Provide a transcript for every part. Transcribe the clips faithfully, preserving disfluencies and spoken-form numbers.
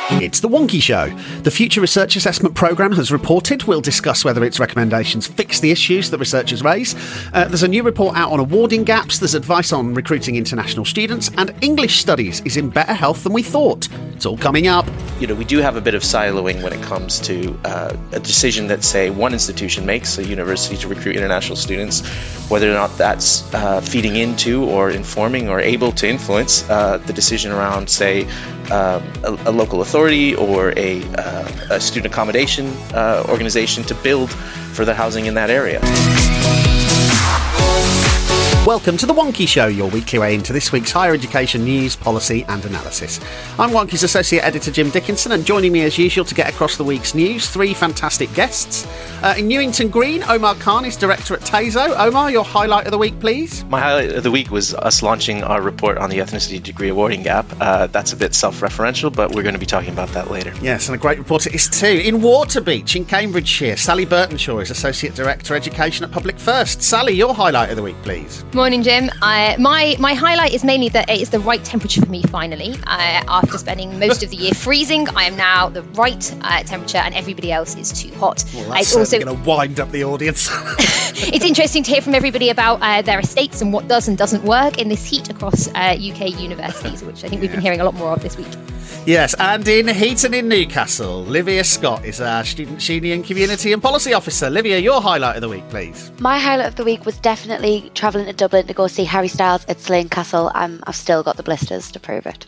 It's The Wonky Show. The Future Research Assessment Programme has reported. We'll discuss whether its recommendations fix the issues that researchers raise. Uh, there's a new report out on awarding gaps, there's advice on recruiting international students, and English studies is in better health than we thought. It's all coming up. You know, we do have a bit of siloing when it comes to uh, a decision that, say, one institution makes, a university to recruit international students, whether or not that's uh, feeding into or informing or able to influence uh, the decision around, say, uh, a, a local authority or a, uh, a student accommodation uh, organization to build further housing in that area. Welcome to The Wonky Show, your weekly way into this week's higher education news, policy and analysis. I'm Wonky's Associate Editor Jim Dickinson, and joining me as usual to get across the week's news, three fantastic guests. Uh, in Newington Green, Omar Khan is Director at TASO. Omar, your highlight of the week, please. My highlight of the week was us launching our report on the ethnicity degree awarding gap. Uh, that's a bit self-referential, but we're going to be talking about that later. Yes, and a great report it is too. In Waterbeach in Cambridgeshire, Sally Burtonshaw is Associate Director Education at Public First. Sally, your highlight of the week, please. Morning, Jim. Uh, my my highlight is mainly that it is the right temperature for me, finally. Uh, after spending most of the year freezing, I am now the right uh, temperature and everybody else is too hot. Well, that's it's also going to wind up the audience. It's interesting to hear from everybody about uh, their estates and what does and doesn't work in this heat across uh, U K universities, which I think we've been hearing a lot more of this week. Yes, and in Heaton in Newcastle, Livia Scott is our Student Union Community and Policy Officer. Livia, your highlight of the week, please. My highlight of the week was definitely travelling to Dublin to go see Harry Styles at Slane Castle. Um, I've still got the blisters to prove it.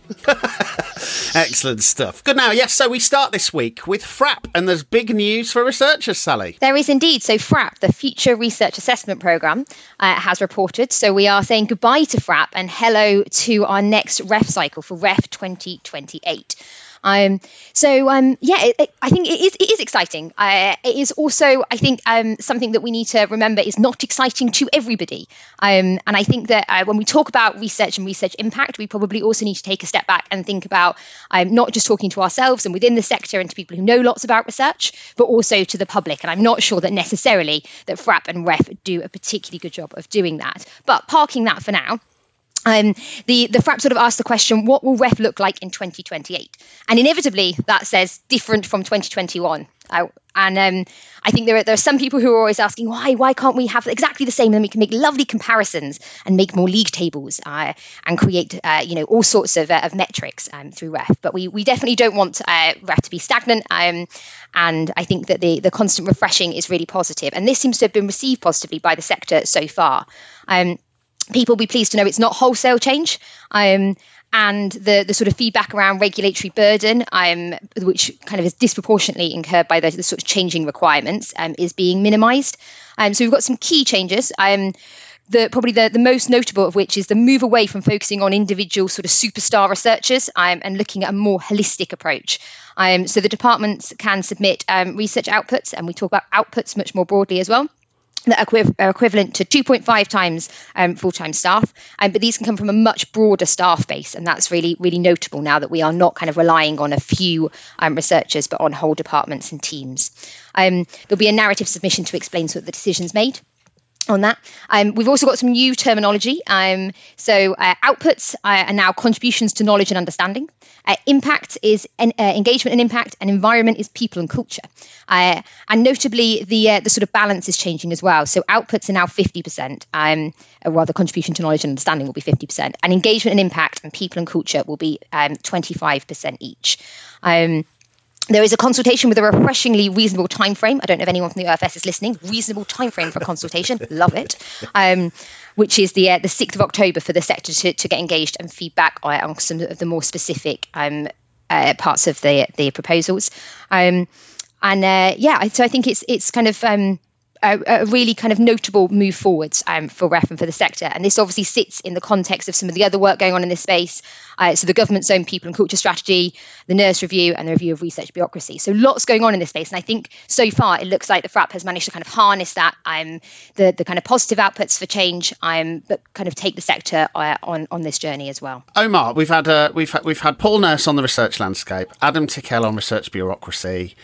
Excellent stuff. Good now, yes, so we start this week with FRAP, and there's big news for researchers, Sally. There is indeed. So FRAP, the Future Research Assessment Programme, uh, has reported. So we are saying goodbye to FRAP and hello to our next R E F cycle for R E F twenty twenty-eight. Um, so, um, yeah, it, it, I think it is, it is exciting. Uh, it is also, I think, um, something that we need to remember is not exciting to everybody. Um, and I think that uh, when we talk about research and research impact, we probably also need to take a step back and think about um, not just talking to ourselves and within the sector and to people who know lots about research, but also to the public. And I'm not sure that necessarily that FRAP and R E F do a particularly good job of doing that. But parking that for now, Um, the, the FRAP sort of asked the question, what will R E F look like in twenty twenty-eight? And inevitably, that says different from twenty twenty-one. Uh, and um, I think there are, there are some people who are always asking, why why can't we have exactly the same? And we can make lovely comparisons and make more league tables uh, and create, uh, you know, all sorts of, uh, of metrics um, through R E F. But we, we definitely don't want uh, R E F to be stagnant. Um, and I think that the, the constant refreshing is really positive. And this seems to have been received positively by the sector so far. Um, People will be pleased to know it's not wholesale change, um, and the, the sort of feedback around regulatory burden, um, which kind of is disproportionately incurred by the, the sort of changing requirements, um, is being minimised. Um, so we've got some key changes. Um, the probably the, the most notable of which is the move away from focusing on individual sort of superstar researchers um, and looking at a more holistic approach. Um, so the departments can submit um, research outputs, and we talk about outputs much more broadly as well, that are, equiv- are equivalent to two point five times um, full-time staff. Um, but these can come from a much broader staff base. And that's really, really notable now that we are not kind of relying on a few um, researchers, but on whole departments and teams. Um, there'll be a narrative submission to explain sort of the decisions made on that. Um, we've also got some new terminology. Um, so uh, outputs uh, are now contributions to knowledge and understanding. Uh, impact is en- uh, engagement and impact, and environment is people and culture. Uh, and notably, the uh, the sort of balance is changing as well. So outputs are now fifty percent, um, or rather contribution to knowledge and understanding will be fifty percent. And engagement and impact and people and culture will be um, twenty-five percent each. Um, There is a consultation with a refreshingly reasonable time frame. I don't know if anyone from the O F S is listening. Reasonable time frame for a consultation. Love it. Um, which is the uh, the sixth of October for the sector to, to get engaged and feedback on, on some of the more specific um, uh, parts of the the proposals. Um, and uh, yeah, so I think it's it's kind of um, a, a really kind of notable move forwards um, for R E F and for the sector. And this obviously sits in the context of some of the other work going on in this space. Uh, so the government's own people and culture strategy, the NERS review, and the review of research bureaucracy. So lots going on in this space. And I think so far it looks like the FRAP has managed to kind of harness that, um, the, the kind of positive outputs for change, um, but kind of take the sector uh, on, on this journey as well. Omar, we've had uh, we've had, we've had Paul Nurse on the research landscape, Adam Tickell on research bureaucracy.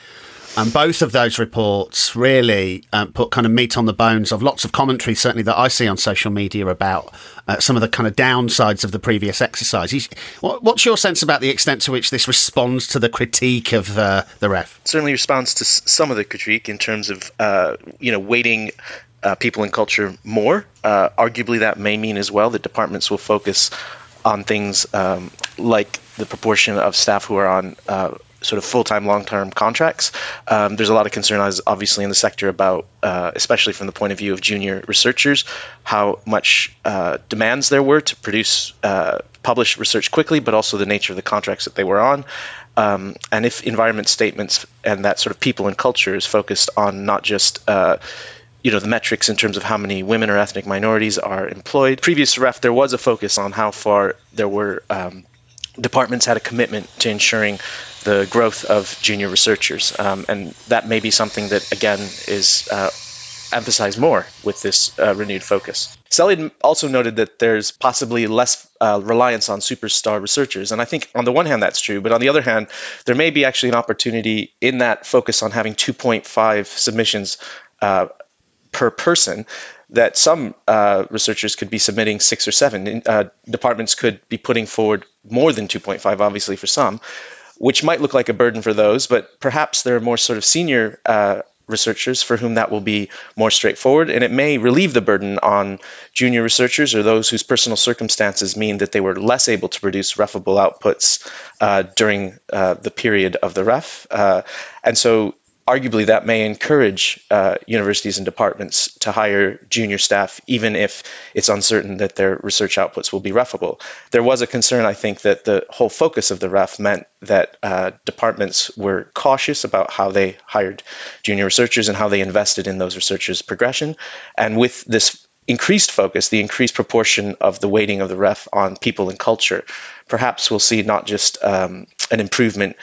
And both of those reports really um, put kind of meat on the bones of lots of commentary, certainly that I see on social media, about uh, some of the kind of downsides of the previous exercise. What, what's your sense about the extent to which this responds to the critique of uh, the R E F? It certainly responds to s- some of the critique in terms of, uh, you know, weighting uh, people and culture more. Uh, arguably, that may mean as well that departments will focus on things um, like the proportion of staff who are on uh, sort of full-time, long-term contracts. Um, there's a lot of concern, obviously, in the sector about, uh, especially from the point of view of junior researchers, how much uh, demands there were to produce, uh, publish research quickly, but also the nature of the contracts that they were on. Um, and if environment statements and that sort of people and culture is focused on not just uh, you know, the metrics in terms of how many women or ethnic minorities are employed. Previous R E F, there was a focus on how far there were um, departments had a commitment to ensuring the growth of junior researchers. Um, and that may be something that, again, is uh, emphasized more with this uh, renewed focus. Sally also noted that there's possibly less uh, reliance on superstar researchers. And I think on the one hand, that's true. But on the other hand, there may be actually an opportunity in that focus on having two point five submissions uh, per person, that some uh, researchers could be submitting six or seven. Uh, departments could be putting forward more than two point five, obviously, for some, which might look like a burden for those, but perhaps there are more sort of senior uh, researchers for whom that will be more straightforward, and it may relieve the burden on junior researchers or those whose personal circumstances mean that they were less able to produce refable outputs uh, during uh, the period of the R E F. Uh, and so arguably, that may encourage uh, universities and departments to hire junior staff, even if it's uncertain that their research outputs will be refable. There was a concern, I think, that the whole focus of the R E F meant that uh, departments were cautious about how they hired junior researchers and how they invested in those researchers' progression. And with this increased focus, the increased proportion of the weighting of the R E F on people and culture, perhaps we'll see not just um, an improvement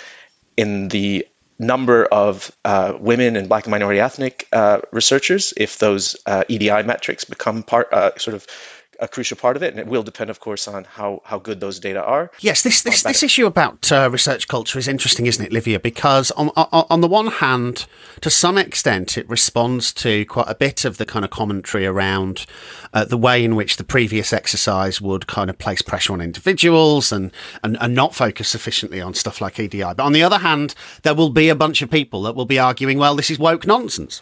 in the number of uh, women and Black and minority ethnic uh, researchers if those uh, E D I metrics become part, uh, sort of a crucial part of it, and it will depend, of course, on how, how good those data are. Yes, this this, this issue about uh, research culture is interesting, isn't it, Livia? Because on, on on the one hand, to some extent, it responds to quite a bit of the kind of commentary around uh, the way in which the previous exercise would kind of place pressure on individuals and, and, and not focus sufficiently on stuff like E D I. But on the other hand, there will be a bunch of people that will be arguing, well, this is woke nonsense.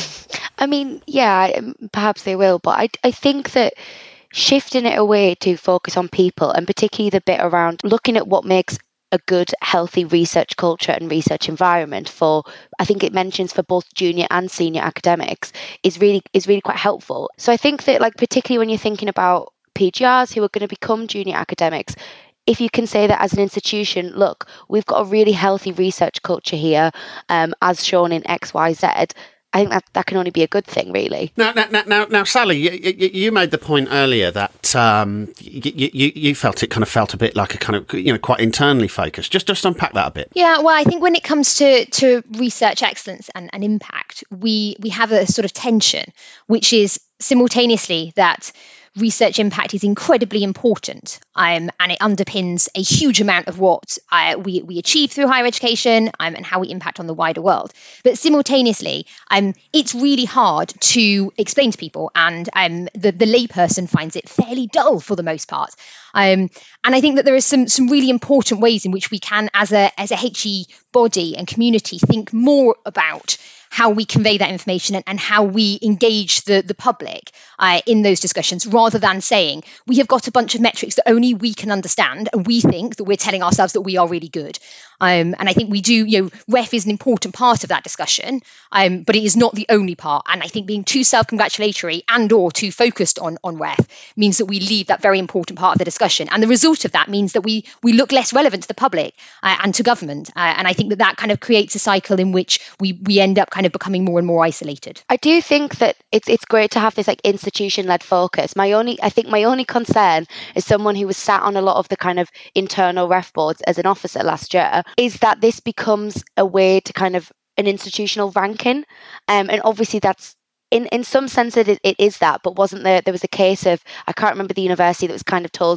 I mean, yeah, perhaps they will, but I, I think that shifting it away to focus on people, and particularly the bit around looking at what makes a good, healthy research culture and research environment for, I think it mentions for both junior and senior academics, is really is really quite helpful. So I think that, like, particularly when you're thinking about P G Rs who are going to become junior academics, if you can say that as an institution, look, we've got a really healthy research culture here, um, as shown in X Y Z, I think that, that can only be a good thing, really. Now, now, now, now Sally, you, you, you made the point earlier that um, you, you, you felt it kind of felt a bit like a kind of, you know, quite internally focused. Just, just unpack that a bit. Yeah, well, I think when it comes to, to research excellence and, and impact, we we have a sort of tension, which is simultaneously that research impact is incredibly important, um, and it underpins a huge amount of what uh, we, we achieve through higher education um, and how we impact on the wider world. But simultaneously, um, it's really hard to explain to people, and um, the, the layperson finds it fairly dull for the most part. Um, and I think that there are some some really important ways in which we can, as a as a H E body and community, think more about how we convey that information and, and how we engage the, the public uh, in those discussions, rather than saying we have got a bunch of metrics that only we can understand and we think that we're telling ourselves that we are really good. Um, and I think we do, you know, R E F is an important part of that discussion, um, but it is not the only part. And I think being too self-congratulatory and or too focused on, on R E F means that we leave that very important part of the discussion. And the result of that means that we we look less relevant to the public uh, and to government. Uh, and I think that that kind of creates a cycle in which we we end up kind of becoming more and more isolated. I do think that it's it's great to have this like institution-led focus. My only, I think my only concern as someone who was sat on a lot of the kind of internal R E F boards as an officer last year is that this becomes a way to kind of an institutional ranking. Um, and obviously that's, in, in some sense it, it is that, but wasn't there, there was a case of, I can't remember the university that was kind of told,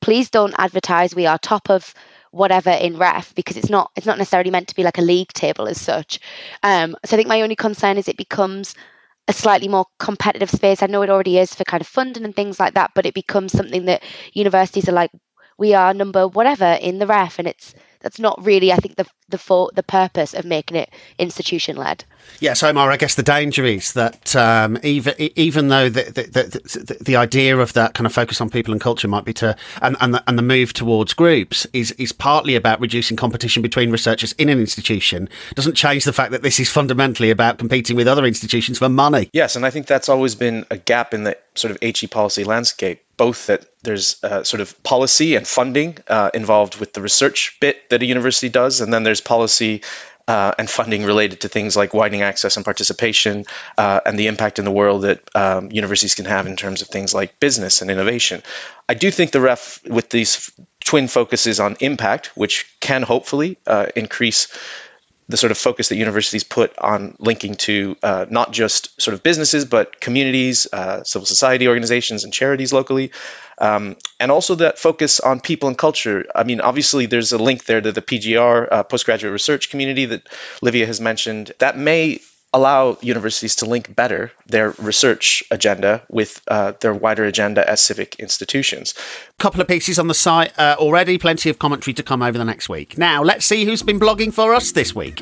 please don't advertise we are top of whatever in ref, because it's not it's not necessarily meant to be like a league table as such. Um, so I think my only concern is it becomes a slightly more competitive space. I know it already is for kind of funding and things like that, but it becomes something that universities are like, we are number whatever in the ref, and it's that's not really, I think, the the for, the purpose of making it institution led. Yes, Omar, I guess the danger is that um, even even though the the, the the the idea of that kind of focus on people and culture might be to, and and the, and the move towards groups is is partly about reducing competition between researchers in an institution, doesn't change the fact that this is fundamentally about competing with other institutions for money. Yes, and I think that's always been a gap in the sort of H E policy landscape, both that there's uh, sort of policy and funding uh, involved with the research bit that a university does, and then there's policy Uh, and funding related to things like widening access and participation uh, and the impact in the world that um, universities can have in terms of things like business and innovation. I do think the ref, with these twin focuses on impact, which can hopefully uh, increase the sort of focus that universities put on linking to uh, not just sort of businesses, but communities, uh, civil society organizations, and charities locally. Um, and also that focus on people and culture. I mean, obviously, there's a link there to the P G R, uh, postgraduate research community that Livia has mentioned. That may allow universities to link better their research agenda with uh, their wider agenda as civic institutions. Couple of pieces on the site uh, already, plenty of commentary to come over the next week. Now, let's see who's been blogging for us this week.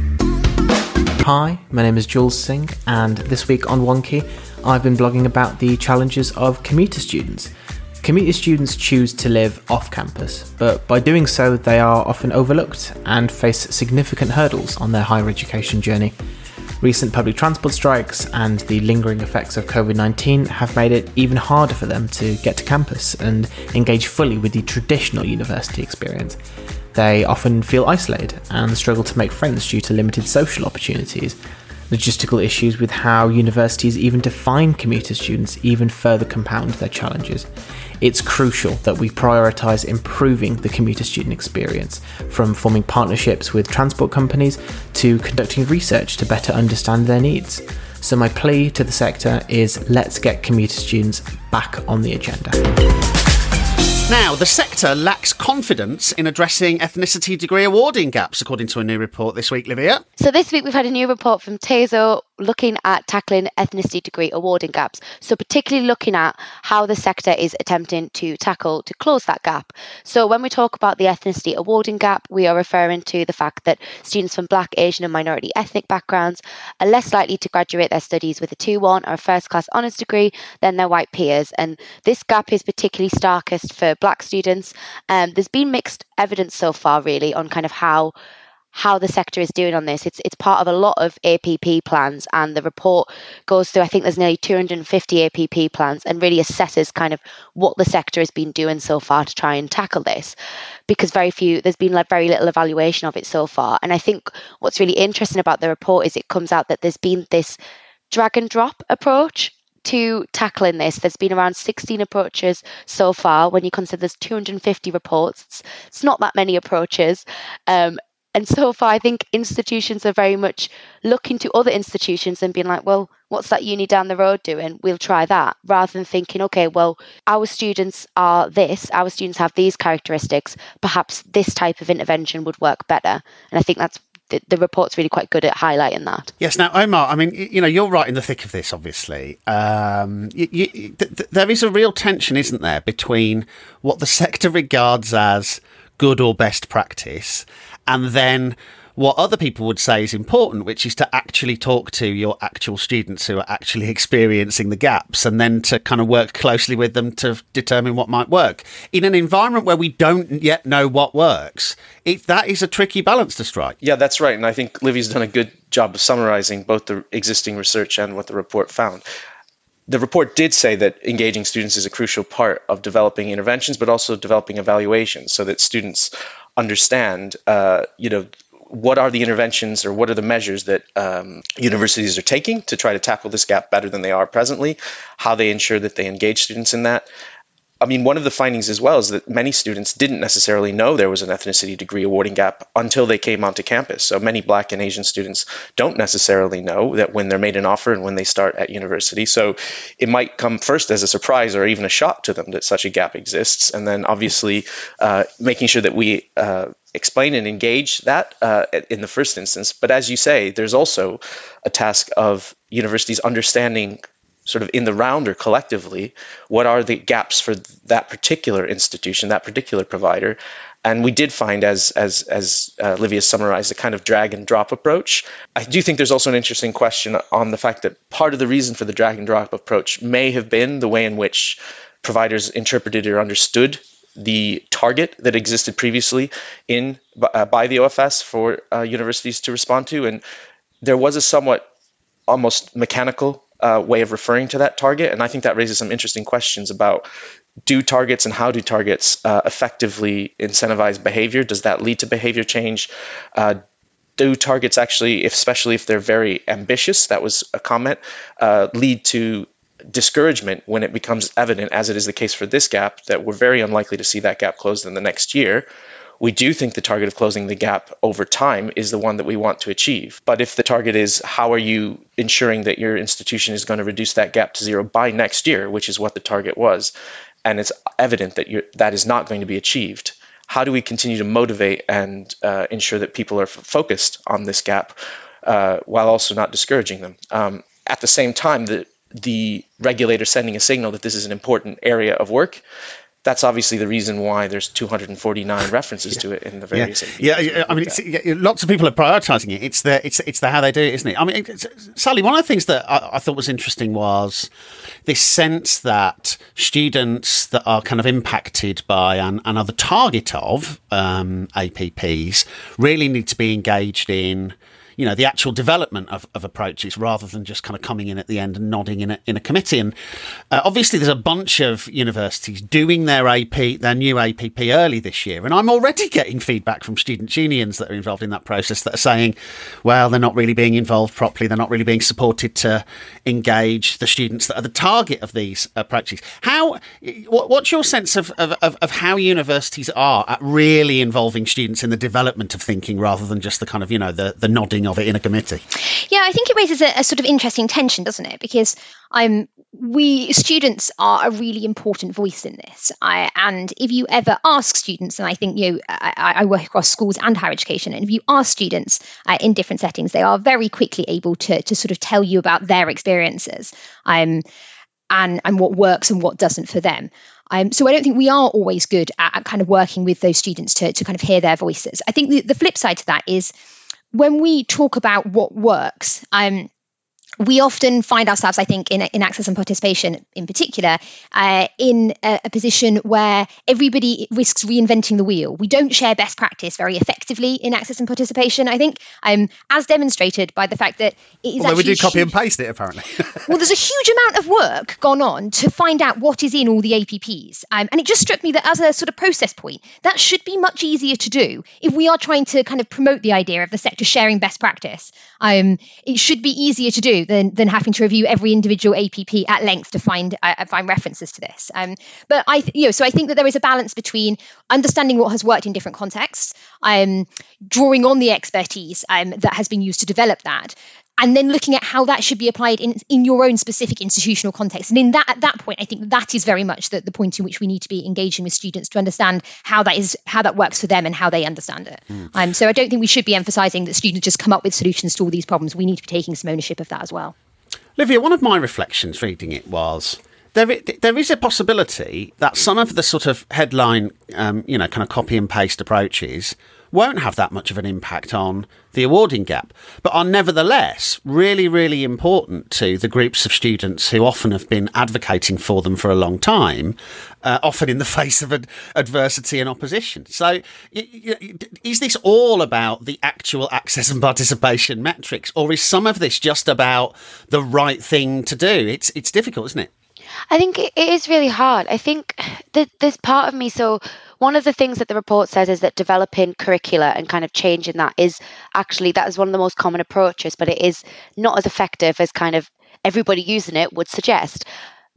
Hi, my name is Jules Singh, and this week on Wonky, I've been blogging about the challenges of commuter students. Commuter students choose to live off campus, but by doing so, they are often overlooked and face significant hurdles on their higher education journey. Recent public transport strikes and the lingering effects of covid nineteen have made it even harder for them to get to campus and engage fully with the traditional university experience. They often feel isolated and struggle to make friends due to limited social opportunities. Logistical issues with how universities even define commuter students even further compound their challenges. It's crucial that we prioritise improving the commuter student experience, from forming partnerships with transport companies to conducting research to better understand their needs. So my plea to the sector is, let's get commuter students back on the agenda. Now, the sector lacks confidence in addressing ethnicity degree awarding gaps, according to a new report this week, Livia. So this week we've had a new report from TASO looking at tackling ethnicity degree awarding gaps. So particularly looking at how the sector is attempting to tackle, to close that gap. So when we talk about the ethnicity awarding gap, we are referring to the fact that students from Black, Asian and minority ethnic backgrounds are less likely to graduate their studies with a two one or a first class honours degree than their white peers. And this gap is particularly starkest for Black students. Um, there's been mixed evidence so far, really, on kind of how how the sector is doing on this. It's it's part of a lot of A P P plans, and the report goes through, I think there's nearly two hundred fifty A P P plans, and really assesses kind of what the sector has been doing so far to try and tackle this, because very few, there's been like very little evaluation of it so far. And I think what's really interesting about the report is it comes out that there's been this drag and drop approach to tackling this. There's been around sixteen approaches so far. When you consider there's two hundred fifty reports, it's, it's not that many approaches. Um, and so far, I think institutions are very much looking to other institutions and being like, well, what's that uni down the road doing? We'll try that, rather than thinking, okay, well, our students are this, our students have these characteristics, perhaps this type of intervention would work better. And I think that's The, the report's really quite good at highlighting that. Yes. Now, Omar, I mean, you know, you're right in the thick of this, obviously. Um, you, you, th- th- there is a real tension, isn't there, between what the sector regards as good or best practice and then what other people would say is important, which is to actually talk to your actual students who are actually experiencing the gaps, and then to kind of work closely with them to determine what might work. In an environment where we don't yet know what works, it, that is a tricky balance to strike. Yeah, that's right. And I think Livy's done a good job of summarizing both the existing research and what the report found. The report did say that engaging students is a crucial part of developing interventions, but also developing evaluations so that students understand, uh, you know, what are the interventions or what are the measures that um, universities are taking to try to tackle this gap better than they are presently, how they ensure that they engage students in that. I mean, one of the findings as well is that many students didn't necessarily know there was an ethnicity degree awarding gap until they came onto campus. So many Black and Asian students don't necessarily know that when they're made an offer and when they start at university. So it might come first as a surprise or even a shock to them that such a gap exists. And then obviously uh, making sure that we uh, explain and engage that uh, in the first instance. But as you say, there's also a task of universities understanding sort of in the round or collectively, what are the gaps for that particular institution, that particular provider. And we did find, as as as uh, Livia summarized, a kind of drag and drop approach. I do think there's also an interesting question on the fact that part of the reason for the drag and drop approach may have been the way in which providers interpreted or understood the target that existed previously in uh, by the O F S for uh, universities to respond to. And there was a somewhat almost mechanical Uh, way of referring to that target. And I think that raises some interesting questions about, do targets and how do targets uh, effectively incentivize behavior? Does that lead to behavior change? Uh, do targets actually, if, especially if they're very ambitious, that was a comment, uh, lead to discouragement when it becomes evident, as it is the case for this gap, that we're very unlikely to see that gap closed in the next year? We do think the target of closing the gap over time is the one that we want to achieve. But if the target is, how are you ensuring that your institution is going to reduce that gap to zero by next year, which is what the target was, and it's evident that you're, that is not going to be achieved, how do we continue to motivate and uh, ensure that people are f- focused on this gap uh, while also not discouraging them? Um, at the same time, the, the regulator sending a signal that this is an important area of work, that's obviously the reason why there's two hundred forty-nine references yeah. to it in the various. Yeah, yeah, yeah. I mean, it's, yeah, lots of people are prioritising it. It's the it's it's the how they do it, isn't it? I mean, it's, Sally, one of the things that I, I thought was interesting was this sense that students that are kind of impacted by and, and are the target of um, A P Ps really need to be engaged in, you know, the actual development of, of approaches rather than just kind of coming in at the end and nodding in a, in a committee. And uh, obviously there's a bunch of universities doing their A P, their new A P P early this year. And I'm already getting feedback from student unions that are involved in that process that are saying, well, they're not really being involved properly. They're not really being supported to engage the students that are the target of these approaches. How, what, what's your sense of, of, of how universities are at really involving students in the development of thinking rather than just the kind of, you know, the, the nodding of it in a committee? Yeah, I think it raises a, a sort of interesting tension, doesn't it? Because I'm we students are a really important voice in this. I, and if you ever ask students, and I think you know, I, I work across schools and higher education, and if you ask students uh, in different settings, they are very quickly able to to sort of tell you about their experiences, um, and and what works and what doesn't for them. Um, so I don't think we are always good at, at kind of working with those students to to kind of hear their voices. I think the, the flip side to that is, when we talk about what works, um, we often find ourselves, I think, in, in access and participation in particular, uh, in a, a position where everybody risks reinventing the wheel. We don't share best practice very effectively in access and participation, I think, um, as demonstrated by the fact that it is Although actually... we do copy huge, and paste it, apparently. Well, there's a huge amount of work gone on to find out what is in all the A P Ps. Um, and it just struck me that as a sort of process point, that should be much easier to do if we are trying to kind of promote the idea of the sector sharing best practice. Um, it should be easier to do Than, than having to review every individual A P P at length to find uh, find references to this. Um, but I, th- you know, so I think that there is a balance between understanding what has worked in different contexts, um, drawing on the expertise um, that has been used to develop that, and then looking at how that should be applied in in your own specific institutional context. And in that, at that point, I think that is very much the, the point in which we need to be engaging with students to understand how that is how that works for them and how they understand it. Mm. Um, so I don't think we should be emphasising that students just come up with solutions to all these problems. We need to be taking some ownership of that as well. Livia, one of my reflections reading it was there, there is a possibility that some of the sort of headline, um, you know, kind of copy and paste approaches won't have that much of an impact on the awarding gap, but are nevertheless really, really important to the groups of students who often have been advocating for them for a long time, uh, often in the face of ad- adversity and opposition. So y- y- is this all about the actual access and participation metrics, or is some of this just about the right thing to do? It's it's difficult, isn't it? I think it is really hard. I think that there's part of me, so one of the things that the report says is that developing curricula and kind of changing that is actually, that is one of the most common approaches, but it is not as effective as kind of everybody using it would suggest.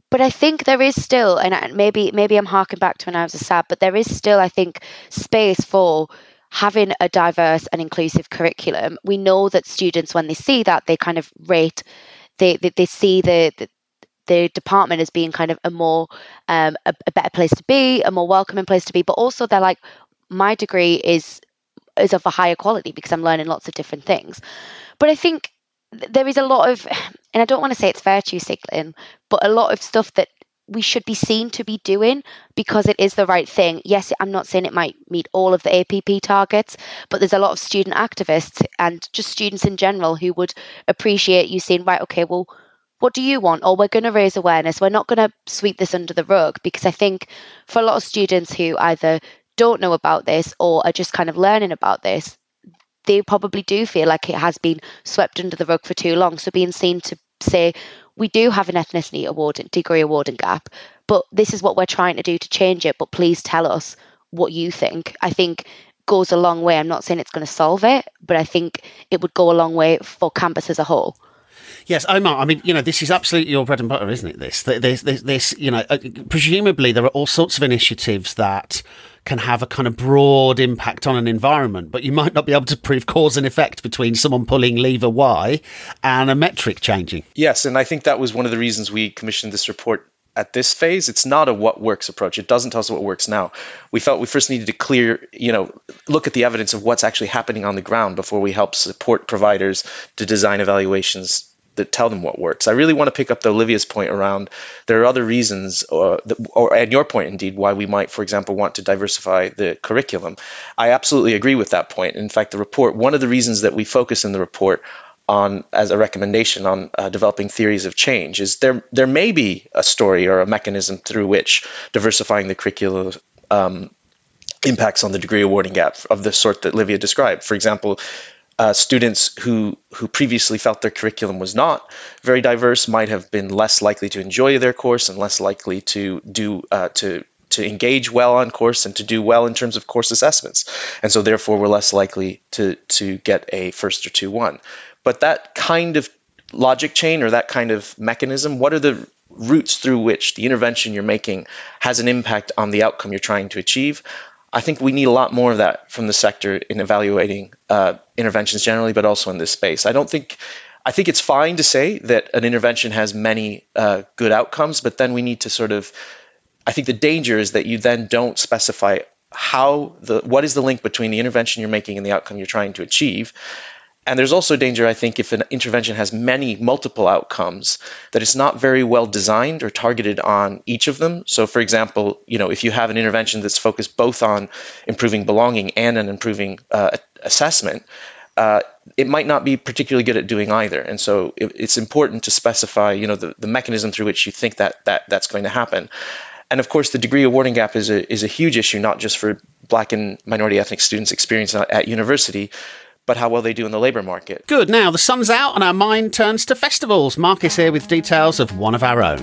But I think there is still, and maybe maybe I'm harking back to when I was a S A B, but there is still, I think, space for having a diverse and inclusive curriculum. We know that students, when they see that, they kind of rate, they they, they see the, the the department as being kind of a more um, a, a better place to be, a more welcoming place to be. But also they're like, my degree is is of a higher quality because I'm learning lots of different things. But I think there is a lot of, and I don't want to say it's virtue signaling, but a lot of stuff that we should be seen to be doing because it is the right thing. Yes, I'm not saying it might meet all of the A P P targets, but there's a lot of student activists and just students in general who would appreciate you saying, right, okay, well, what do you want? Or we're going to raise awareness. We're not going to sweep this under the rug, because I think for a lot of students who either don't know about this or are just kind of learning about this, they probably do feel like it has been swept under the rug for too long. So being seen to say, we do have an ethnicity awarding, degree awarding gap, but this is what we're trying to do to change it, but please tell us what you think, I think goes a long way. I'm not saying it's going to solve it, but I think it would go a long way for campus as a whole. Yes, Omar, I mean, you know, this is absolutely your bread and butter, isn't it, this? There's, there's, this, you know, uh, presumably there are all sorts of initiatives that can have a kind of broad impact on an environment, but you might not be able to prove cause and effect between someone pulling lever Y and a metric changing. Yes, and I think that was one of the reasons we commissioned this report at this phase. It's not a what works approach. It doesn't tell us what works now. We felt we first needed to clear, you know, look at the evidence of what's actually happening on the ground before we help support providers to design evaluations that tell them what works. I really want to pick up the Olivia's point around there are other reasons, or, or and your point indeed, why we might, for example, want to diversify the curriculum. I absolutely agree with that point. In fact, the report, one of the reasons that we focus in the report on as a recommendation on uh, developing theories of change is there there may be a story or a mechanism through which diversifying the curriculum um, impacts on the degree awarding gap of the sort that Livia described. For example, Uh, students who who previously felt their curriculum was not very diverse might have been less likely to enjoy their course and less likely to do uh, to to engage well on course and to do well in terms of course assessments, and so therefore we're less likely to to get a first or two one. But that kind of logic chain or that kind of mechanism, what are the routes through which the intervention you're making has an impact on the outcome you're trying to achieve? I think we need a lot more of that from the sector in evaluating uh, interventions generally, but also in this space. I don't think, I think it's fine to say that an intervention has many uh, good outcomes, but then we need to sort of, I think the danger is that you then don't specify how the, what is the link between the intervention you're making and the outcome you're trying to achieve. And there's also danger, I think, if an intervention has many multiple outcomes, that it's not very well designed or targeted on each of them. So, for example, you know, if you have an intervention that's focused both on improving belonging and on improving uh, assessment, uh, it might not be particularly good at doing either. And so it, it's important to specify, you know, the, the mechanism through which you think that that that's going to happen. And of course, the degree awarding gap is a is a huge issue, not just for Black and minority ethnic students' experience at, at university, but how well they do in the labour market. Good. Now, the sun's out and our mind turns to festivals. Mark is here with details of one of our own.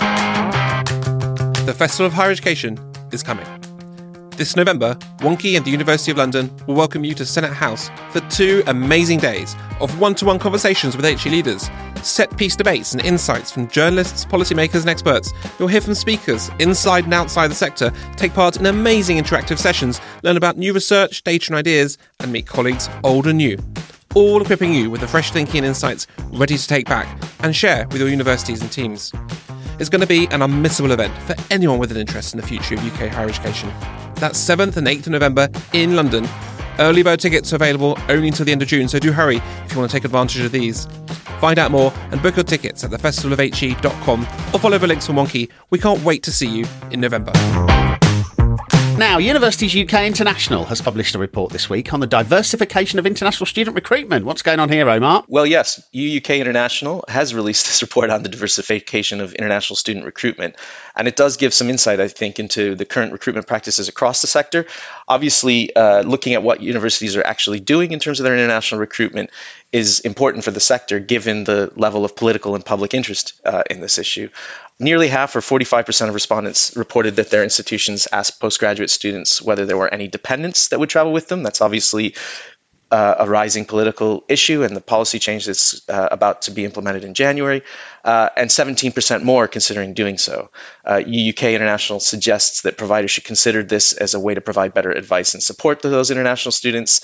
The Festival of Higher Education is coming. This November, Wonkhe and the University of London will welcome you to Senate House for two amazing days of one-to-one conversations with H E leaders, set-piece debates and insights from journalists, policymakers and experts. You'll hear from speakers inside and outside the sector, take part in amazing interactive sessions, learn about new research, data and ideas, and meet colleagues old and new. All equipping you with the fresh thinking and insights ready to take back and share with your universities and teams. It's going to be an unmissable event for anyone with an interest in the future of U K higher education. That's seventh and eighth of November in London. Early bird tickets are available only until the end of June, so do hurry if you want to take advantage of these. Find out more and book your tickets at the festival of h e dot com or follow the links from Wonkhe. We can't wait to see you in November. Now, Universities U K International has published a report this week on the diversification of international student recruitment. What's going on here, Omar? Well, yes, U U K International has released this report on the diversification of international student recruitment. And it does give some insight, I think, into the current recruitment practices across the sector. Obviously, uh, looking at what universities are actually doing in terms of their international recruitment is important for the sector, given the level of political and public interest uh, in this issue. Nearly half, or forty-five percent of respondents, reported that their institutions asked postgraduate students whether there were any dependents that would travel with them. That's obviously uh, a rising political issue and the policy change that's uh, about to be implemented in January, uh, and seventeen percent more considering doing so. Uh, U K International suggests that providers should consider this as a way to provide better advice and support to those international students.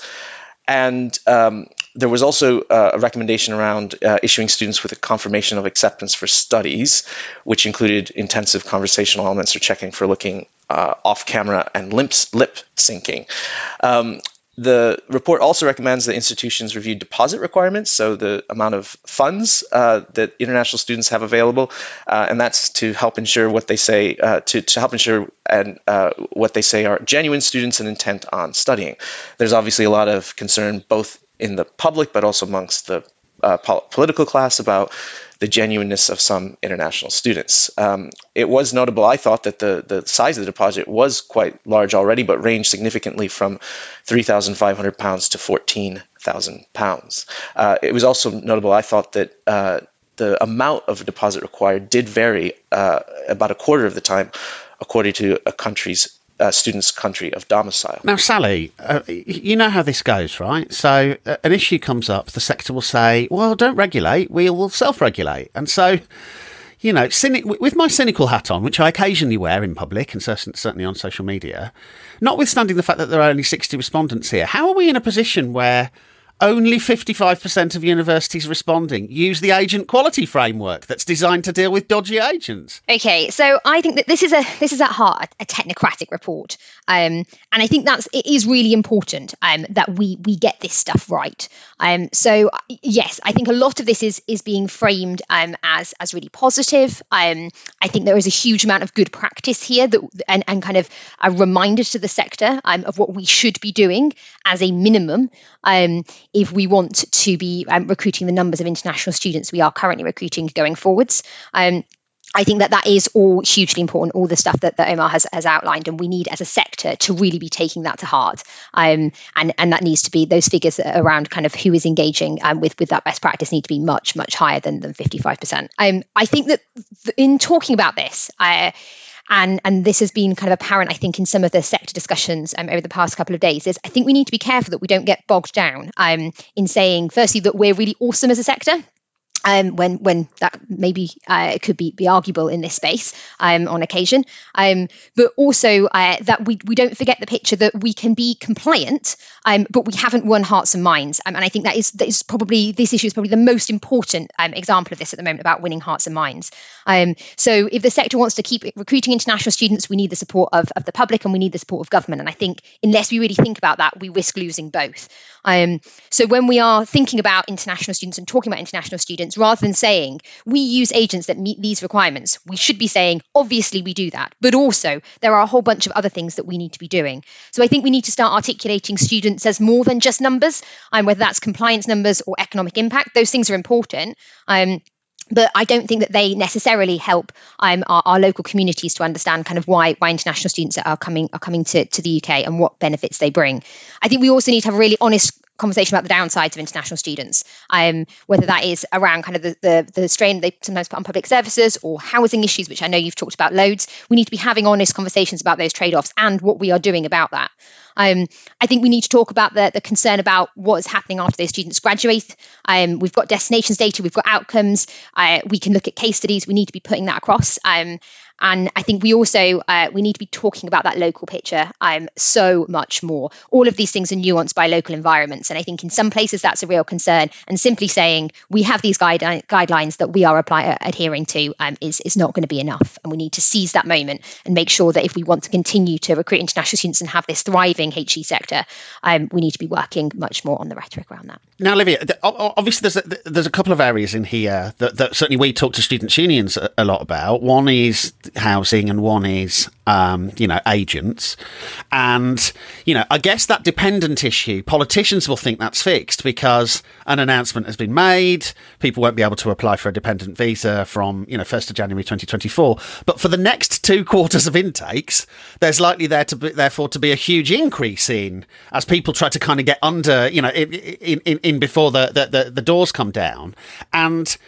And um, there was also uh, a recommendation around uh, issuing students with a confirmation of acceptance for studies, which included intensive conversational elements or checking for looking uh, off camera and lip, lip syncing. Um, The report also recommends that institutions review deposit requirements, so the amount of funds uh, that international students have available, uh, and that's to help ensure what they say uh, to to help ensure and uh, what they say are genuine students and intent on studying. There's obviously a lot of concern both in the public but also amongst the uh, pol- political class about the genuineness of some international students. Um, it was notable, I thought, that the, the size of the deposit was quite large already, but ranged significantly from three thousand five hundred pounds to fourteen thousand pounds. Uh, it was also notable, I thought, that uh, the amount of deposit required did vary uh, about a quarter of the time, according to a country's Uh, student's country of domicile. Now, Sally, uh, you know how this goes, right? So uh, an issue comes up, the sector will say, well, don't regulate, we will self-regulate. And so, you know, cynic- with my cynical hat on, which I occasionally wear in public and certainly on social media, notwithstanding the fact that there are only sixty respondents here, how are we in a position where only fifty-five percent of universities responding use the agent quality framework that's designed to deal with dodgy agents? Okay, so I think that this is a this is at heart a technocratic report, um, and I think that's it is really important um, that we we get this stuff right. Um, so yes, I think a lot of this is is being framed um, as as really positive. Um, I think there is a huge amount of good practice here that and, and kind of a reminder to the sector um, of what we should be doing as a minimum. Um, if we want to be um, recruiting the numbers of international students we are currently recruiting going forwards. Um, I think that that is all hugely important, all the stuff that, that Omar has, has outlined, and we need as a sector to really be taking that to heart. Um, and, and that needs to be, those figures around kind of who is engaging um, with, with that best practice need to be much, much higher than, than fifty-five percent. Um, I think that th- in talking about this, I, And and this has been kind of apparent, I think, in some of the sector discussions um, over the past couple of days, is I think we need to be careful that we don't get bogged down um, in saying, firstly, that we're really awesome as a sector. Um, when when that maybe uh, could be, be arguable in this space um, on occasion, um, but also uh, that we we don't forget the picture that we can be compliant, um, but we haven't won hearts and minds. Um, and I think that is that is probably this issue is probably the most important um, example of this at the moment about winning hearts and minds. Um, so if the sector wants to keep recruiting international students, we need the support of, of the public and we need the support of government. And I think unless we really think about that, we risk losing both. Um, so when we are thinking about international students and talking about international students, rather than saying we use agents that meet these requirements, we should be saying, obviously we do that, but also there are a whole bunch of other things that we need to be doing. So I think we need to start articulating students as more than just numbers, and whether that's compliance numbers or economic impact, those things are important. Um, But I don't think that they necessarily help um, our, our local communities to understand kind of why why international students are coming are coming to, to the U K and what benefits they bring. I think we also need to have a really honest conversation about the downsides of international students, um, whether that is around kind of the, the, the strain they sometimes put on public services or housing issues, which I know you've talked about loads. We need to be having honest conversations about those trade-offs and what we are doing about that. Um, I think we need to talk about the, the concern about what is happening after those students graduate. Um, we've got destinations data, we've got outcomes, uh, we can look at case studies, we need to be putting that across. Um, and I think we also, uh, we need to be talking about that local picture um, so much more. All of these things are nuanced by local environments. And I think in some places that's a real concern. And simply saying we have these guide, guidelines that we are apply, uh, adhering to um, is, is not going to be enough. And we need to seize that moment and make sure that if we want to continue to recruit international students and have this thriving H E sector, um, we need to be working much more on the rhetoric around that. Now, Olivia, obviously there's a, there's a couple of areas in here that, that certainly we talk to students' unions a, a lot about. One is housing and one is, um, you know, agents. And, you know, I guess that dependent issue, politicians will think that's fixed because an announcement has been made. People won't be able to apply for a dependent visa from, you know, first of January twenty twenty-four. But for the next two quarters of intakes, there's likely there to be, therefore to be a huge increase in as people try to kind of get under, you know, in, in, in before the, the, the doors come down. And,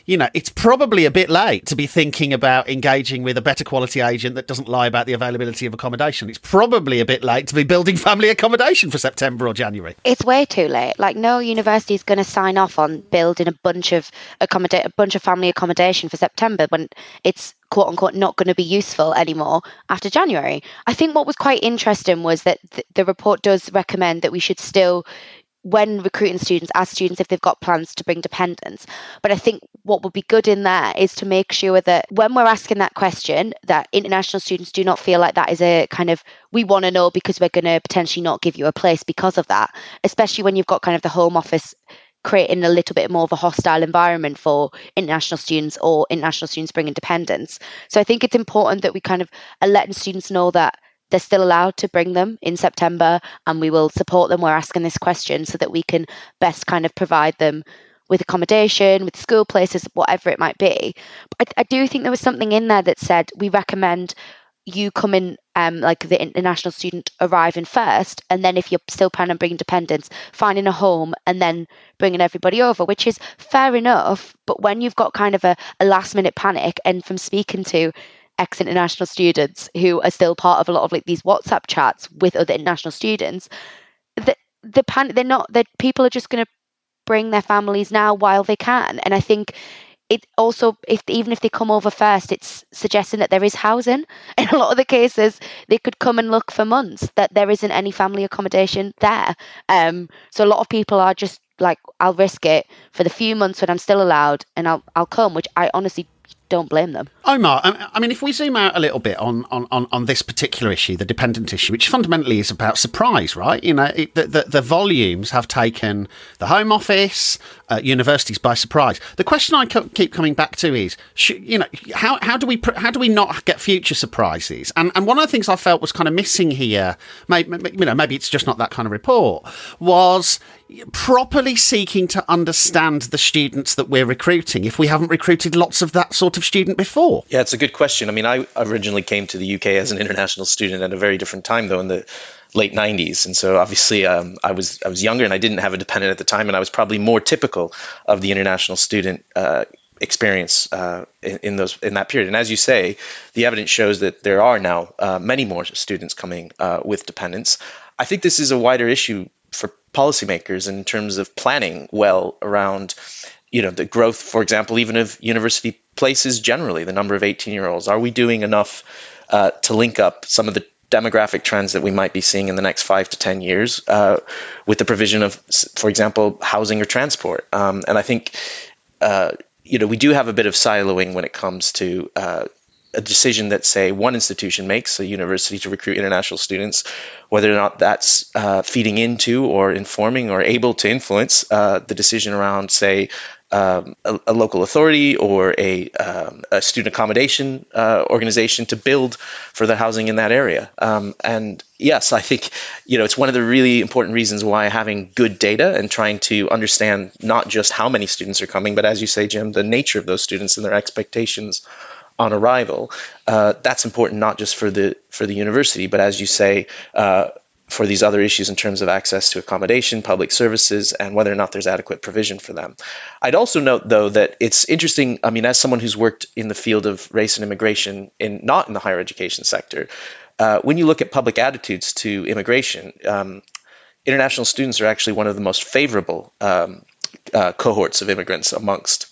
you know, it's probably a bit late to be thinking about engaging with a better quality agent that doesn't lie about the availability of accommodation. It's probably a bit late to be building family accommodation for September or January. It's way too late. Like, no university is going to sign off on building a bunch of accommodate a bunch of family accommodation for September when it's quote unquote not going to be useful anymore after January. I think what was quite interesting was that th- the report does recommend that we should still, when recruiting students, ask students if they've got plans to bring dependents. But I think what would be good in there is to make sure that when we're asking that question, that international students do not feel like that is a kind of, we want to know because we're going to potentially not give you a place because of that, especially when you've got kind of the Home Office creating a little bit more of a hostile environment for international students or international students bringing dependents. So I think it's important that we kind of are letting students know that they're still allowed to bring them in September, and we will support them. We're asking this question so that we can best kind of provide them with accommodation, with school places, whatever it might be. But I, I do think there was something in there that said we recommend you come in, um, like the international student arriving first, and then if you're still planning on bringing dependents, finding a home and then bringing everybody over, which is fair enough. But when you've got kind of a, a last minute panic, and from speaking to ex-international students who are still part of a lot of like these WhatsApp chats with other international students, the the panic, they're not, that people are just going to bring their families now while they can. And I think it also, if even if they come over first, it's suggesting that there is housing. In a lot of the cases, they could come and look for months, that there isn't any family accommodation there. Um, so a lot of people are just like, I'll risk it for the few months when I'm still allowed, and I'll I'll come, which I honestly don't blame them. Omar, I mean, if we zoom out a little bit on, on, on, on this particular issue, the dependent issue, which fundamentally is about surprise, right? You know, it, the, the, the volumes have taken the Home Office, uh, universities by surprise. The question I keep coming back to is, sh- you know, how how do we how do we not get future surprises? And and one of the things I felt was kind of missing here, maybe, you know, maybe it's just not that kind of report, was properly seeking to understand the students that we're recruiting if we haven't recruited lots of that sort of student before. Yeah, it's a good question. I mean, I originally came to the U K as an international student at a very different time, though, in the late nineties. And so obviously um, I was I was younger and I didn't have a dependent at the time, and I was probably more typical of the international student uh, experience uh, in, in those in that period. And as you say, the evidence shows that there are now uh, many more students coming uh, with dependents. I think this is a wider issue for policymakers in terms of planning well around, you know, the growth, for example, even of university places generally, the number of eighteen-year-olds. Are we doing enough uh, to link up some of the demographic trends that we might be seeing in the next five to ten years uh, with the provision of, for example, housing or transport? Um, and I think, uh, you know, we do have a bit of siloing when it comes to uh, a decision that, say, one institution makes, a university, to recruit international students, whether or not that's uh, feeding into or informing or able to influence uh, the decision around, say, um, a, a local authority or a, um, a student accommodation uh, organization to build for the housing in that area. Um, and yes, I think, you know, it's one of the really important reasons why having good data and trying to understand not just how many students are coming, but as you say, Jim, the nature of those students and their expectations on arrival, uh, that's important not just for the for the university, but as you say, uh, for these other issues in terms of access to accommodation, public services, and whether or not there's adequate provision for them. I'd also note, though, that it's interesting, I mean, as someone who's worked in the field of race and immigration, in not in the higher education sector, uh, when you look at public attitudes to immigration, um, international students are actually one of the most favorable um, uh, cohorts of immigrants amongst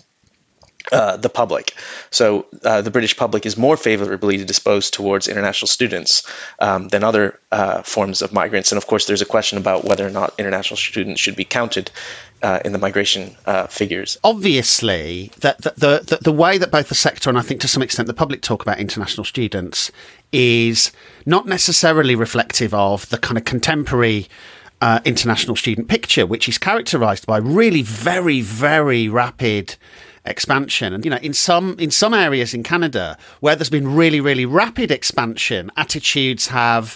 Uh, the public. So uh, the British public is more favorably disposed towards international students um, than other uh, forms of migrants. And of course, there's a question about whether or not international students should be counted uh, in the migration uh, figures. Obviously, that the, the, the, the way that both the sector and I think to some extent the public talk about international students is not necessarily reflective of the kind of contemporary uh, international student picture, which is characterised by really very, very rapid expansion. And, you know, in some in some areas in Canada where there's been really, really rapid expansion, attitudes have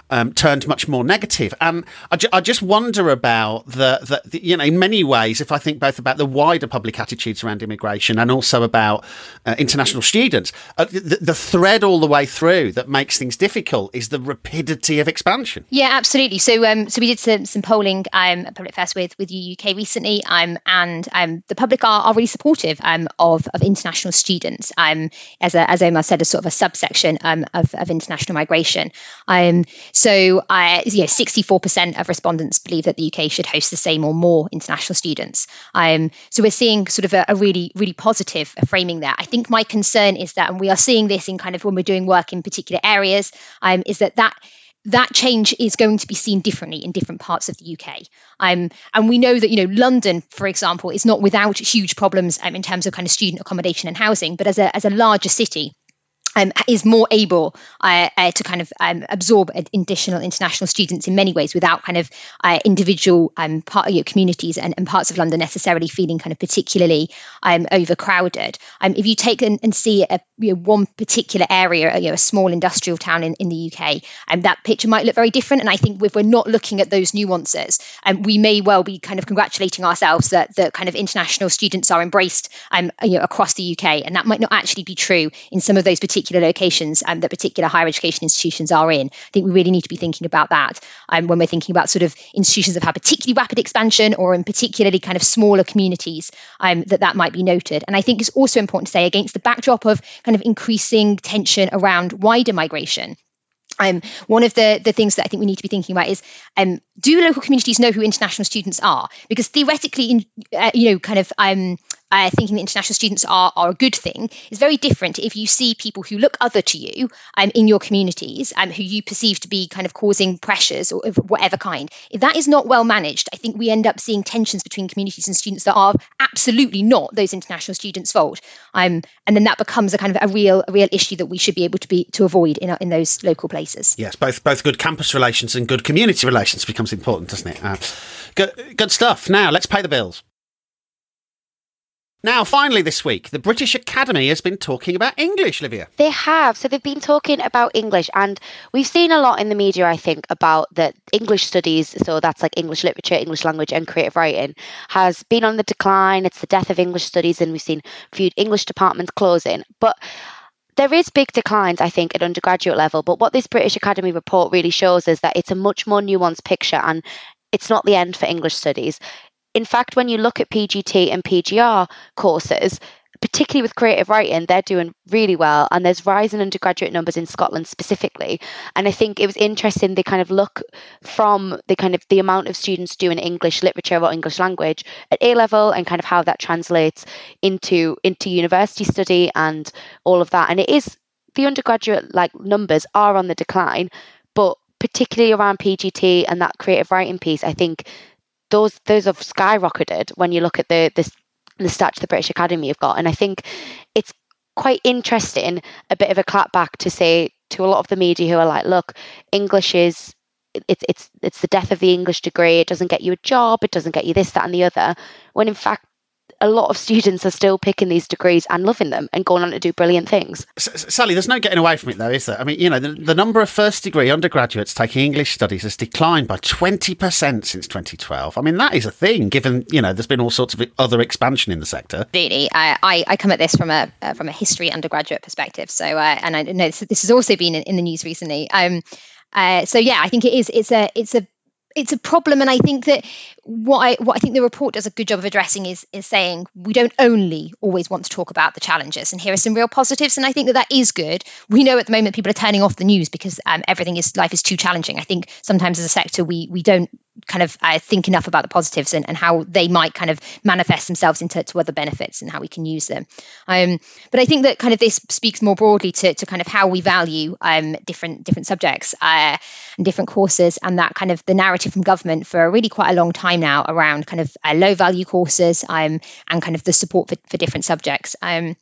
um, turned much more negative. And I, ju- I just wonder about the, the, the, you know, in many ways, if I think both about the wider public attitudes around immigration and also about uh, international students, uh, the, the thread all the way through that makes things difficult is the rapidity of expansion. Yeah, absolutely. So, um, so we did some, some polling, um, at Public Affairs with with U K recently, um, and um, the public are, are really supportive um, of of international students, um, as a, as Omar said, as sort of a subsection um, of of international migration. Um, so, uh, you know, sixty-four percent of respondents believe that the U K should host the same or more international students. Um, so we're seeing sort of a, a really, really positive framing there. I think my concern is that, and we are seeing this in kind of when we're doing work in particular areas, um, is that that that change is going to be seen differently in different parts of the U K. Um, and we know that, you know, London, for example, is not without huge problems um, in terms of kind of student accommodation and housing, but as a as a larger city, Um, is more able uh, uh, to kind of um, absorb additional international students in many ways without kind of uh, individual um, part, you know, communities and, and parts of London necessarily feeling kind of particularly um, overcrowded. Um, if you take and, and see a, you know, one particular area, you know, a small industrial town in, in the U K, um, that picture might look very different. And I think if we're not looking at those nuances, um, we may well be kind of congratulating ourselves that the kind of international students are embraced um, you know, across the U K. And that might not actually be true in some of those particular particular locations um, that particular higher education institutions are in. I think we really need to be thinking about that um, when we're thinking about sort of institutions that have particularly rapid expansion or in particularly kind of smaller communities, um, that that might be noted. And I think it's also important to say, against the backdrop of kind of increasing tension around wider migration, Um, one of the, the things that I think we need to be thinking about is, um, do local communities know who international students are? Because theoretically, in, uh, you know, kind of um, uh, thinking that international students are, are a good thing is very different if you see people who look other to you um, in your communities and um, who you perceive to be kind of causing pressures or of whatever kind. If that is not well managed, I think we end up seeing tensions between communities and students that are absolutely not those international students' fault. Um, and then that becomes a kind of a real a real issue that we should be able to be to avoid in, in those local places. Yes, both both good campus relations and good community relations becomes important, doesn't it? Uh, good, good stuff. Now, let's pay the bills. Now, finally this week, the British Academy has been talking about English, Livia. They have. So they've been talking about English, and we've seen a lot in the media, I think, about that English studies, so that's like English literature, English language and creative writing, has been on the decline. It's the death of English studies, and we've seen a few English departments closing. But there is big declines, I think, at undergraduate level. But what this British Academy report really shows is that it's a much more nuanced picture, and it's not the end for English studies. In fact, when you look at P G T and P G R courses, particularly with creative writing, they're doing really well. And there's rising undergraduate numbers in Scotland specifically. And I think it was interesting, they kind of look from the kind of the amount of students doing English literature or English language at A level and kind of how that translates into, into university study and all of that. And it is, the undergraduate like numbers are on the decline, but particularly around P G T and that creative writing piece, I think those those have skyrocketed when you look at the the, the stats the British Academy have got. And I think it's quite interesting, a bit of a clapback to say to a lot of the media who are like, look, English is, it's it's it's the death of the English degree. It doesn't get you a job. It doesn't get you this, that and the other. When in fact, a lot of students are still picking these degrees and loving them and going on to do brilliant things. S- Sally, there's no getting away from it though, is there? I mean, you know, the, the number of first degree undergraduates taking English studies has declined by twenty percent since twenty twelve. I mean, that is a thing, given, you know, there's been all sorts of other expansion in the sector. Really, I, I, I come at this from a uh, from a history undergraduate perspective. So, uh, and I know this, this has also been in, in the news recently. Um, uh, so yeah, I think it is. It's a it's a It's a problem, and I think that what I what I think the report does a good job of addressing is is saying we don't only always want to talk about the challenges, and here are some real positives, and I think that that is good. We know at the moment people are turning off the news because um, everything is life is too challenging. I think sometimes as a sector we we don't kind of uh, think enough about the positives and, and how they might kind of manifest themselves into to other benefits and how we can use them. Um, but I think that kind of this speaks more broadly to, to kind of how we value um, different different subjects uh, and different courses, and that kind of the narrative from government for a really quite a long time now around kind of uh, low value courses um, and kind of the support for, for different subjects. Um,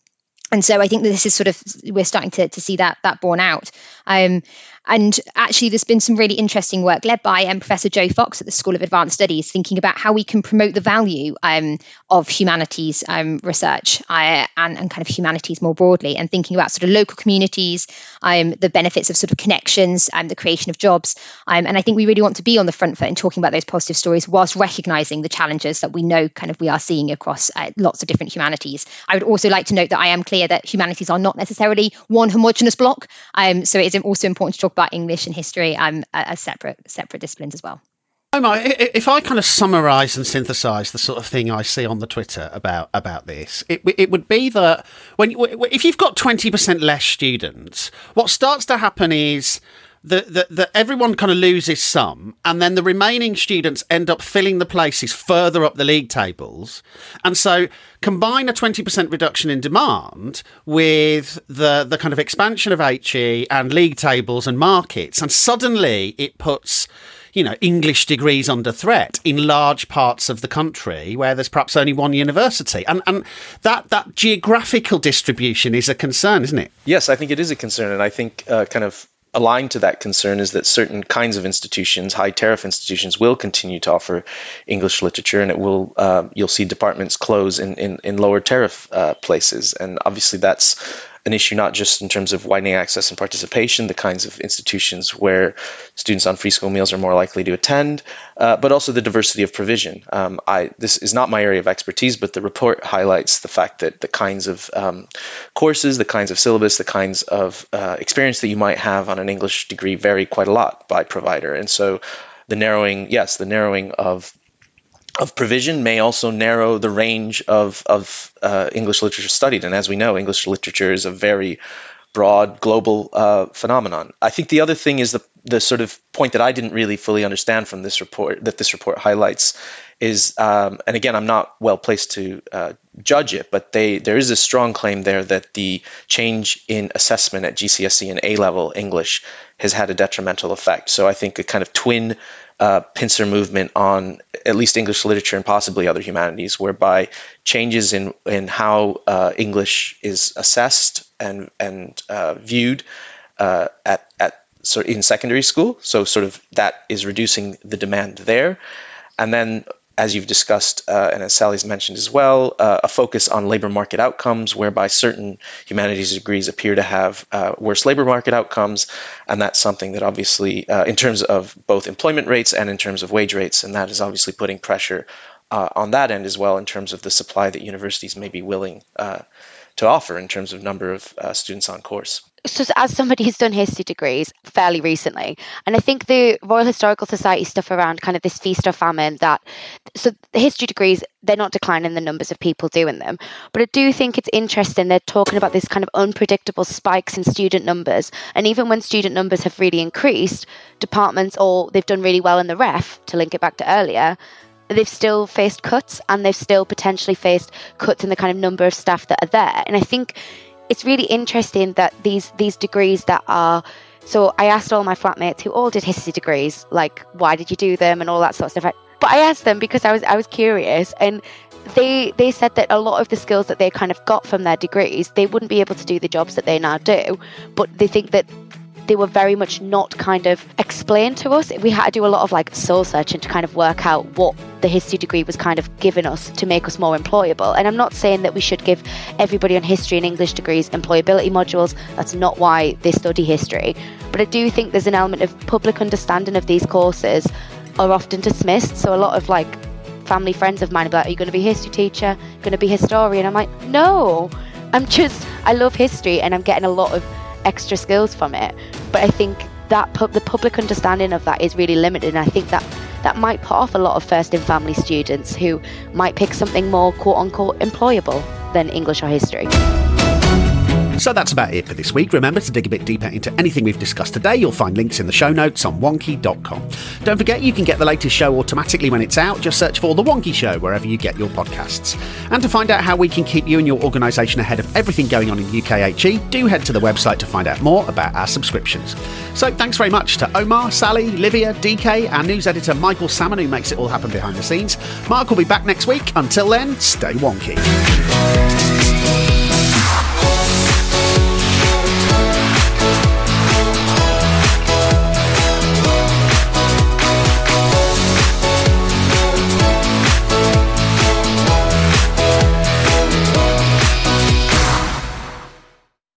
And so I think that this is sort of, we're starting to, to see that that borne out. Um, and actually, there's been some really interesting work led by um, Professor Joe Fox at the School of Advanced Studies, thinking about how we can promote the value um, of humanities um, research uh, and, and kind of humanities more broadly, and thinking about sort of local communities, um, the benefits of sort of connections and the creation of jobs. Um, and I think we really want to be on the front foot in talking about those positive stories whilst recognising the challenges that we know kind of we are seeing across uh, lots of different humanities. I would also like to note that I am clear that humanities are not necessarily one homogenous block. Um, so it is also important to talk about English and history um, as separate separate disciplines as well. Omar, if I kind of summarise and synthesise the sort of thing I see on the Twitter about about this, it it would be that when if you've got twenty percent less students, what starts to happen is that, that, that everyone kind of loses some, and then the remaining students end up filling the places further up the league tables. And so combine a twenty percent reduction in demand with the, the kind of expansion of H E and league tables and markets, and suddenly it puts, you know, English degrees under threat in large parts of the country where there's perhaps only one university. And and that, that geographical distribution is a concern, isn't it? Yes, I think it is a concern. And I think uh, kind of aligned to that concern is that certain kinds of institutions, high tariff institutions, will continue to offer English literature, and it will uh, you'll see departments close in, in, in lower tariff uh, places. And obviously that's an issue not just in terms of widening access and participation, the kinds of institutions where students on free school meals are more likely to attend, uh, but also the diversity of provision. Um, I, this is not my area of expertise, but the report highlights the fact that the kinds of um, courses, the kinds of syllabus, the kinds of uh, experience that you might have on an English degree vary quite a lot by provider. And so the narrowing, yes, the narrowing of of provision may also narrow the range of, of uh, English literature studied. And as we know, English literature is a very broad global uh, phenomenon. I think the other thing is the, the sort of point that I didn't really fully understand from this report, that this report highlights, is, um, and again, I'm not well placed to uh, judge it, but they there is a strong claim there that the change in assessment at G C S E and A-level English has had a detrimental effect. So I think a kind of twin Uh, pincer movement on at least English literature and possibly other humanities, whereby changes in in how uh, English is assessed and and uh, viewed uh, at at sort of in secondary school. So sort of that is reducing the demand there, and then, as you've discussed, uh, and as Sally's mentioned as well, uh, a focus on labor market outcomes, whereby certain humanities degrees appear to have uh, worse labor market outcomes. And that's something that obviously, uh, in terms of both employment rates and in terms of wage rates, and that is obviously putting pressure uh, on that end as well, in terms of the supply that universities may be willing uh, to offer in terms of number of uh, students on course. So as somebody who's done history degrees fairly recently, and I think the Royal Historical Society stuff around kind of this feast or famine, that so the history degrees, they're not declining the numbers of people doing them, but I do think it's interesting they're talking about this kind of unpredictable spikes in student numbers, and even when student numbers have really increased, departments, or they've done really well in the ref, to link it back to earlier, they've still faced cuts, and they've still potentially faced cuts in the kind of number of staff that are there. And I think it's really interesting that these these degrees that are, so I asked all my flatmates who all did history degrees, like, why did you do them and all that sort of stuff. But I asked them because I was I was curious, and they they said that a lot of the skills that they kind of got from their degrees, they wouldn't be able to do the jobs that they now do, but they think that they were very much not kind of explained to us. We had to do a lot of like soul searching to kind of work out what the history degree was kind of giving us to make us more employable. And I'm not saying that we should give everybody on history and English degrees employability modules. That's not why they study history. But I do think there's an element of public understanding of these courses are often dismissed. So a lot of like family friends of mine are like, are you going to be a history teacher? Going to be a historian? I'm like, no, I'm just, I love history and I'm getting a lot of extra skills from it. But I think that pu- the public understanding of that is really limited, and I think that that might put off a lot of first in family students who might pick something more quote unquote employable than English or history. So that's about it for this week. Remember to dig a bit deeper into anything we've discussed today. You'll find links in the show notes on wonky dot com. Don't forget, you can get the latest show automatically when it's out. Just search for The Wonky Show wherever you get your podcasts. And to find out how we can keep you and your organisation ahead of everything going on in U K H E, do head to the website to find out more about our subscriptions. So thanks very much to Omar, Sally, Livia, D K, our news editor Michael Salmon, who makes it all happen behind the scenes. Mark will be back next week. Until then, stay wonky.